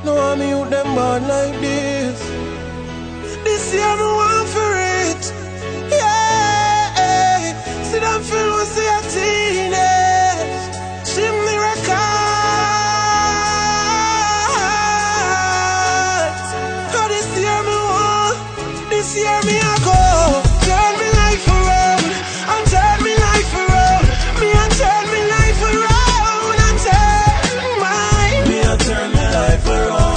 No, I'm you them bad like this. This year me want for it. Yeah, see them feel when see a teenage. See me record. Oh, this year me want. This year me a go. Turn me life around. And turn me life around. Me a turn me life around. And turn mine. Me a turn me life around.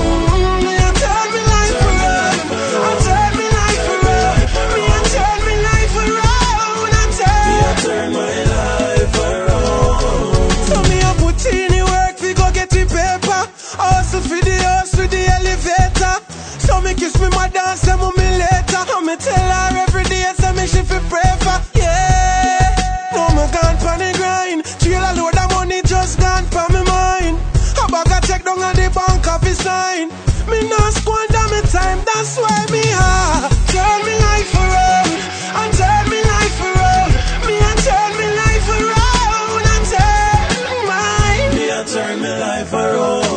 Kiss me my dance, say me later. And me tell her every day, say me she fi pray for. Yeah, no me gone pon the grind. Trailer load of money just gone pon me mind. A bag a check down at the bank office sign. Me no squander me time, that's why me turn me life around. And turn me life around. Me and turn me life around. And turn mine. Me and turn me life around.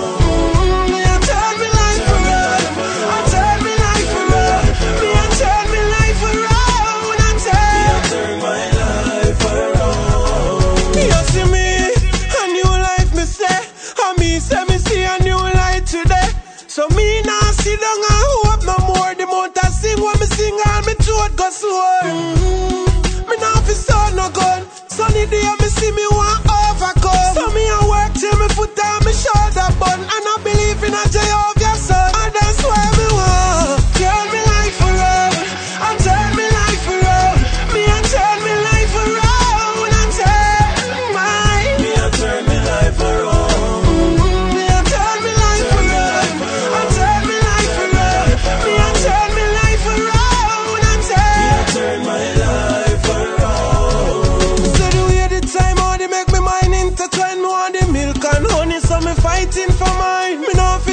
So me nah sit down and hope no more. The amount I sing when me sing and me throat go slow. Me nah fi sound no gun. Sunny day me see me want overcome. So me a work till me foot on me shoulder bun. And I believe in a Jehovah's son. And that's why me want turn me life around. And turn me life around. Me and turn me life around. And turn mine. Me and turn me life around. Fighting for mine, me no